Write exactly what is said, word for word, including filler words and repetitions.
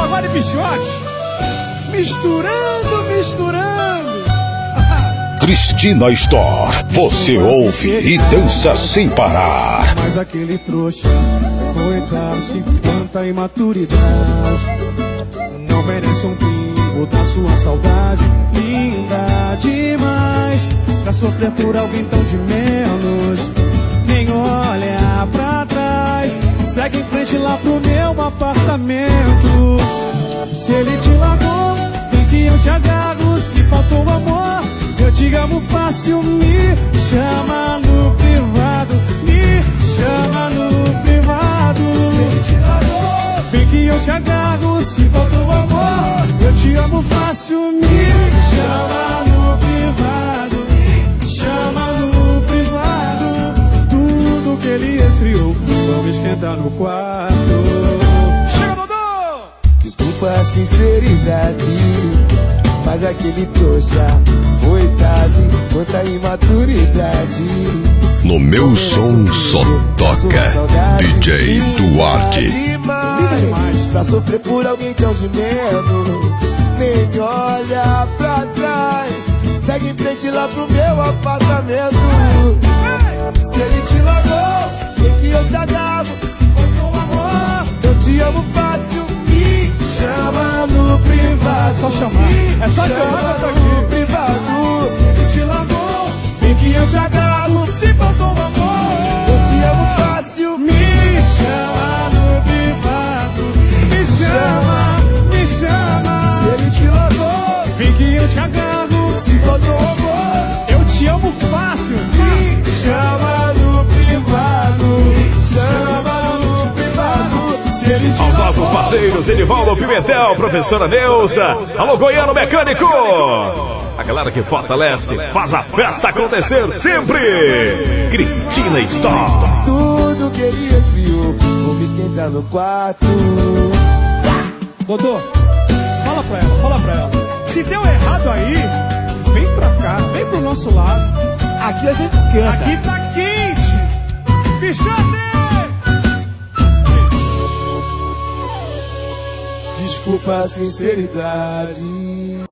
Agora em Bichote, misturando, misturando. Cristina Store, você ouve e dança sem parar. Mas aquele trouxa foi tarde, quanta imaturidade. Não merece um pingo da sua saudade. Linda demais pra sofrer por alguém tão de menos. Nem olha pra trás, segue em frente lá pro meu apartamento. Se ele te largou, vem que eu te agarro. Se faltou amor, eu te amo fácil. Me chama no privado, me chama no privado. Se ele te largou, vem que eu te agarro. Se faltou amor, eu te amo fácil. Me chama no privado, me chama no privado. Tudo que ele esfriou, vamos esquentar no quarto. Chega, Dodô! Desculpa a sinceridade, mas aquele trouxa foi tarde, quanta imaturidade. No meu som só toca D J Duarte. Linda demais pra sofrer por alguém tão de menos. Nem olha pra trás, segue em frente lá pro meu apartamento. Se ele te largou, vem que eu te agarro. Se faltou amor, eu te amo fácil. Me chama no privado. Só chamar, é só chamar que eu tô aqui. No privado. Se ele te largou, vem que eu te agarro. Se faltou amor, eu te amo fácil. Me chama no privado, me chama, me chama. Se ele te largou, vem que eu te agarro. se faltou amor, eu te amo fácil. me chama no privado. Me chama no privado. Se ele te Aos nossos parceiros, Edivaldo Pimentel, professora Neuza, alô Goiano Mecânico, a galera que fortalece, faz a festa acontecer sempre. Cristina Store. Tudo que ele esfriou, vou me esquentar no quarto. Dodô, fala pra ela, fala pra ela. Se deu errado aí, vem pra cá, vem pro nosso lado. Aqui a gente esquenta. Aqui tá quente. Bichote! Desculpa a sinceridade.